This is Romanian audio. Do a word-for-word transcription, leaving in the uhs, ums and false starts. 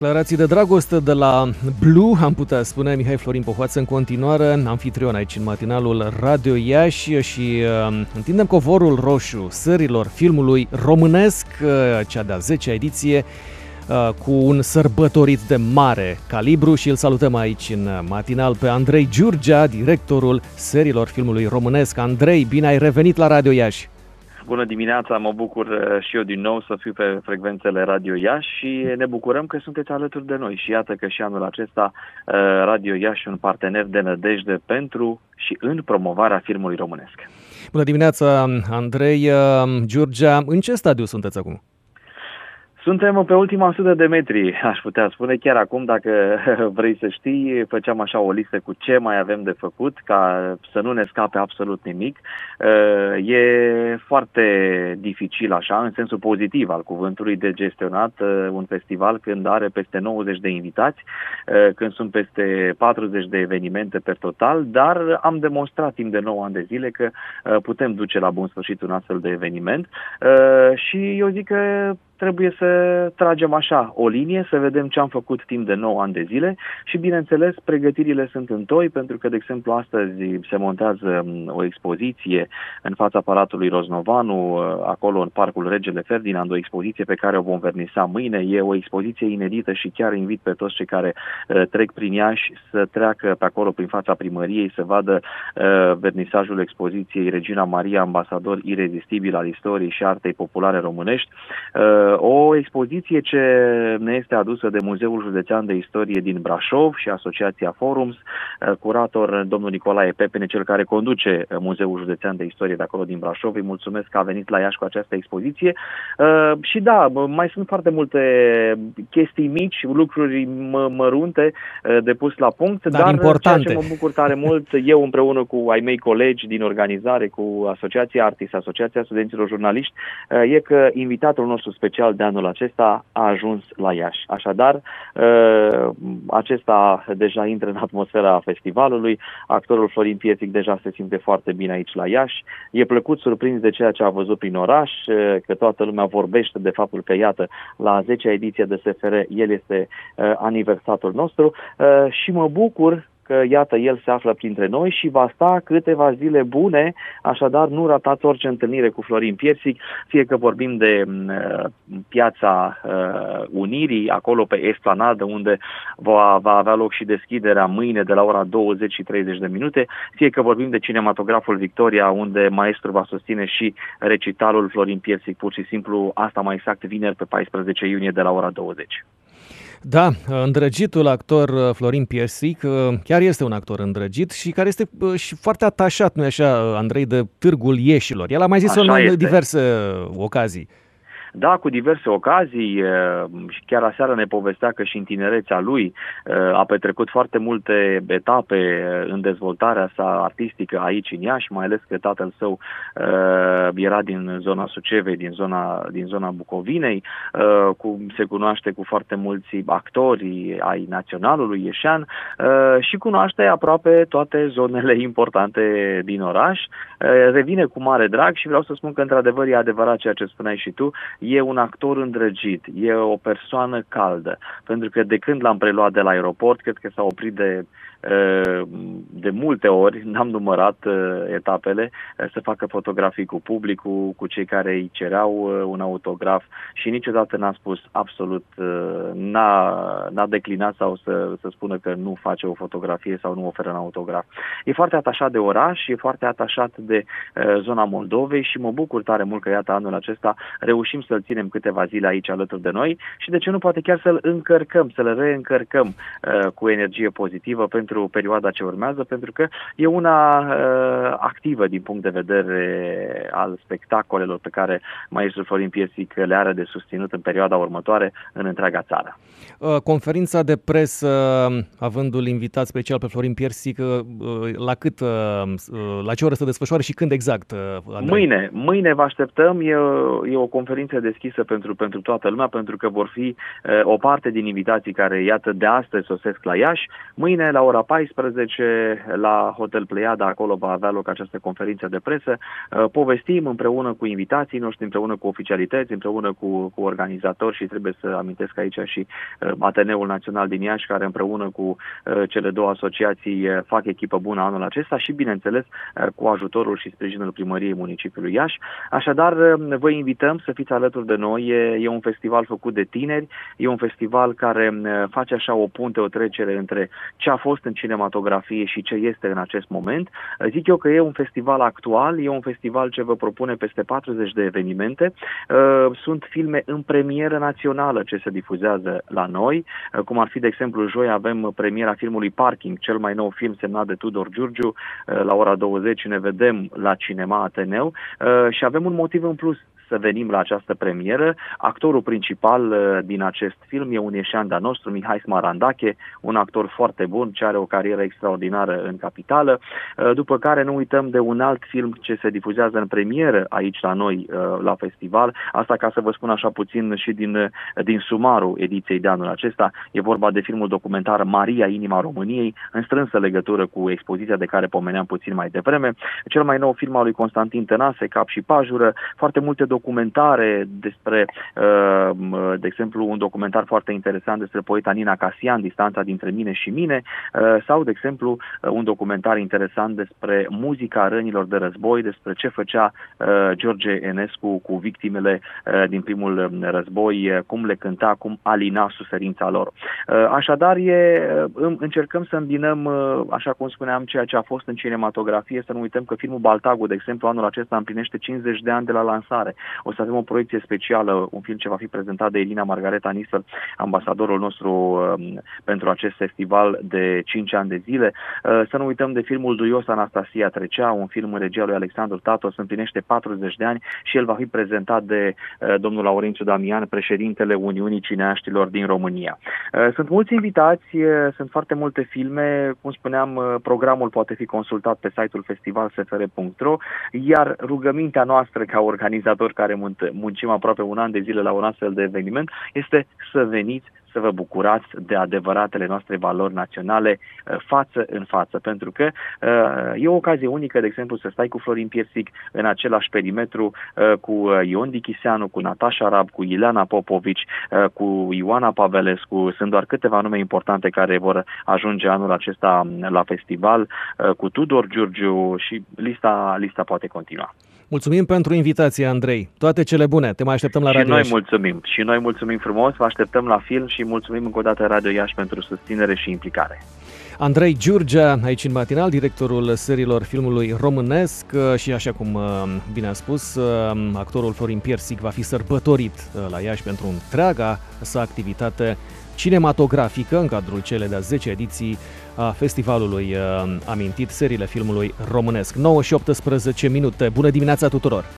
Declarații de dragoste de la Blue, am putea spune. Mihai Florin Pohoață în continuare, anfitrion aici în matinalul Radio Iași și uh, întindem covorul roșu sărilor filmului românesc, uh, cea de-a zecea ediție, uh, cu un sărbătorit de mare calibru și îl salutăm aici în matinal pe Andrei Giurgea, directorul serilor filmului românesc. Andrei, bine ai revenit la Radio Iași! Bună dimineața, mă bucur și eu din nou să fiu pe frecvențele Radio Iași și ne bucurăm că sunteți alături de noi. Și iată că și anul acesta Radio Iași un partener de nădejde pentru și în promovarea filmului românesc. Bună dimineața, Andrei Giurgea. În ce stadiu sunteți acum? Suntem pe ultima sută de metri, aș putea spune, chiar acum, dacă vrei să știi, făceam așa o listă cu ce mai avem de făcut, ca să nu ne scape absolut nimic. E foarte dificil, așa, în sensul pozitiv al cuvântului, de gestionat un festival când are peste nouăzeci de invitați, când sunt peste patruzeci de evenimente per total, dar am demonstrat timp de nouă ani de zile că putem duce la bun sfârșit un astfel de eveniment și eu zic că trebuie să tragem așa o linie, să vedem ce am făcut timp de nouă ani de zile și, bineînțeles, pregătirile sunt întoi, pentru că, de exemplu, astăzi se montează o expoziție în fața Palatului Roznovanu, acolo în Parcul Regele Ferdinand, o expoziție pe care o vom vernisa mâine. E o expoziție inedită și chiar invit pe toți cei care uh, trec prin Iași să treacă pe acolo prin fața primăriei, să vadă uh, vernisajul expoziției Regina Maria, ambasador irezistibil al istoriei și artei populare românești. Uh, O expoziție ce ne este adusă de Muzeul Județean de Istorie din Brașov și Asociația Forums, curator domnul Nicolae Pepene, cel care conduce Muzeul Județean de Istorie de acolo din Brașov. Îi mulțumesc că a venit la Iași cu această expoziție. Și da, mai sunt foarte multe chestii mici, lucruri mărunte de pus la punct, dar, dar importante. Ceea ce mă bucur tare mult, eu împreună cu ai mei colegi din organizare, cu Asociația Artis, Asociația Studenților Jurnaliști, e că invitatul nostru special de anul acesta a ajuns la Iași. Așadar, acesta deja intră în atmosfera festivalului. Actorul Florin Pietric deja se simte foarte bine aici la Iași. E plăcut surprins de ceea ce a văzut prin oraș, că toată lumea vorbește de faptul că, iată, la a zecea ediție de S F R, el este aniversatul nostru și mă bucur că, iată, el se află printre noi și va sta câteva zile bune, așadar nu ratați orice întâlnire cu Florin Piersic, fie că vorbim de uh, piața uh, Unirii, acolo pe Esplanadă, unde va, va avea loc și deschiderea mâine de la ora douăzeci și treizeci de minute, fie că vorbim de Cinematograful Victoria, unde maestru va susține și recitalul Florin Piersic, pur și simplu, asta mai exact, vineri pe paisprezece iunie de la ora douăzeci. Da, îndrăgitul actor Florin Piersic chiar este un actor îndrăgit și care este și foarte atașat, nu-i așa, Andrei, de Târgul Ieșilor. El a mai zis în diverse ocazii. Da, cu diverse ocazii și chiar aseară ne povestea că și în tinerețea lui a petrecut foarte multe etape în dezvoltarea sa artistică aici în Iași, mai ales că tatăl său era din zona Sucevei, din zona, din zona Bucovinei, cu, se cunoaște cu foarte mulți actori ai naționalului ieșean și cunoaște aproape toate zonele importante din oraș. Revine cu mare drag și vreau să spun că într-adevăr e adevărat ceea ce spuneai și tu. E un actor îndrăgit, e o persoană caldă, pentru că de când l-am preluat de la aeroport, cred că s-a oprit de, de multe ori, n-am numărat etapele, să facă fotografii cu publicul, cu cei care îi cereau un autograf și niciodată n-a spus absolut, n-a, n-a declinat sau să, să spună că nu face o fotografie sau nu oferă un autograf. E foarte atașat de oraș, e foarte atașat de zona Moldovei și mă bucur tare mult că, iată, anul acesta reușim să-l ținem câteva zile aici alături de noi și, de ce nu, poate chiar să-l încărcăm, să-l reîncărcăm uh, cu energie pozitivă pentru perioada ce urmează, pentru că e una uh, activă din punct de vedere al spectacolelor pe care maestrul Florin Piersic le are de susținut în perioada următoare în întreaga țară. Uh, conferința de presă, avându-l invitat special pe Florin Piersic, uh, la cât, uh, la ce oră se desfășoară și când exact? Uh, mâine, mâine vă așteptăm, e, e o conferință deschisă pentru, pentru toată lumea, pentru că vor fi uh, o parte din invitații care, iată, de astăzi sosesc la Iași. Mâine, la ora ora paisprezece la Hotel Pleiada, acolo va avea loc această conferință de presă. Povestim împreună cu invitații noștri, împreună cu oficialități, împreună cu, cu organizatori și trebuie să amintesc aici și Ateneul Național din Iași, care împreună cu cele două asociații fac echipă bună anul acesta și, bineînțeles, cu ajutorul și sprijinul Primăriei Municipiului Iași. Așadar, vă invităm să fiți alături de noi. E, e un festival făcut de tineri, e un festival care face așa o punte, o trecere între ce a fost în cinematografie și ce este în acest moment. Zic eu că e un festival actual, e un festival ce vă propune peste patruzeci de evenimente. Sunt filme în premieră națională ce se difuzează la noi, cum ar fi, de exemplu, joi avem premiera filmului Parking, cel mai nou film semnat de Tudor Giurgiu. La ora douăzeci ne vedem la Cinema Ateneu și avem un motiv în plus să venim la această premieră. Actorul principal din acest film e un ieșean de-a nostru, Mihai Smarandache, un actor foarte bun, ce are o carieră extraordinară în capitală. După care nu uităm de un alt film ce se difuzează în premieră aici la noi, la festival. Asta ca să vă spun așa puțin și din, din sumarul ediției de anul acesta. E vorba de filmul documentar Maria, inima României, în strânsă legătură cu expoziția de care pomeneam puțin mai devreme. Cel mai nou film al lui Constantin Tănase, Cap și Pajură, foarte multe documentare despre, de exemplu, un documentar foarte interesant despre poeta Nina Casian, Distanța dintre mine și mine, sau, de exemplu, un documentar interesant despre muzica rănilor de război, despre ce făcea George Enescu cu victimele din primul război, cum le cânta, cum alina suferința lor. Așadar, e, încercăm să îmbinăm, așa cum spuneam, ceea ce a fost în cinematografie, să nu uităm că filmul Baltagu, de exemplu, anul acesta împlinește cincizeci de ani de la lansare. O să avem o proiecție specială, un film ce va fi prezentat de Irina Margareta Nistor, ambasadorul nostru um, pentru acest festival de cinci ani de zile. Uh, să nu uităm de filmul Duios Anastasia Trecea, un film în regia lui Alexandru Tatos, împlinește patruzeci de ani și el va fi prezentat de uh, domnul Laurențiu Damian, președintele Uniunii Cineaștilor din România. Uh, sunt mulți invitați, uh, sunt foarte multe filme, cum spuneam, uh, programul poate fi consultat pe site-ul festival s f r punct r o, iar rugămintea noastră ca organizator care muncim aproape un an de zile la un astfel de eveniment este să veniți, să vă bucurați de adevăratele noastre valori naționale față în față, pentru că e o ocazie unică, de exemplu, să stai cu Florin Piersic în același perimetru cu Ion Dichiseanu, cu Natasha Rab, cu Ileana Popovici, cu Ioana Pavelescu. Sunt doar câteva nume importante care vor ajunge anul acesta la festival, cu Tudor Giurgiu și lista, lista poate continua. Mulțumim pentru invitație, Andrei. Toate cele bune. Te mai așteptăm la Radio Și noi Iași. mulțumim. Și noi mulțumim frumos. Vă așteptăm la film și mulțumim încă o dată Radio Iași pentru susținere și implicare. Andrei Giurgea, aici în matinal, directorul serilor filmului românesc și, așa cum bine a spus, actorul Florin Piersic va fi sărbătorit la Iași pentru întreaga sa activitate cinematografică în cadrul cele de-a zece ediții a festivalului amintit, seriile filmului românesc. nouă și optsprezece minute. Bună dimineața tuturor!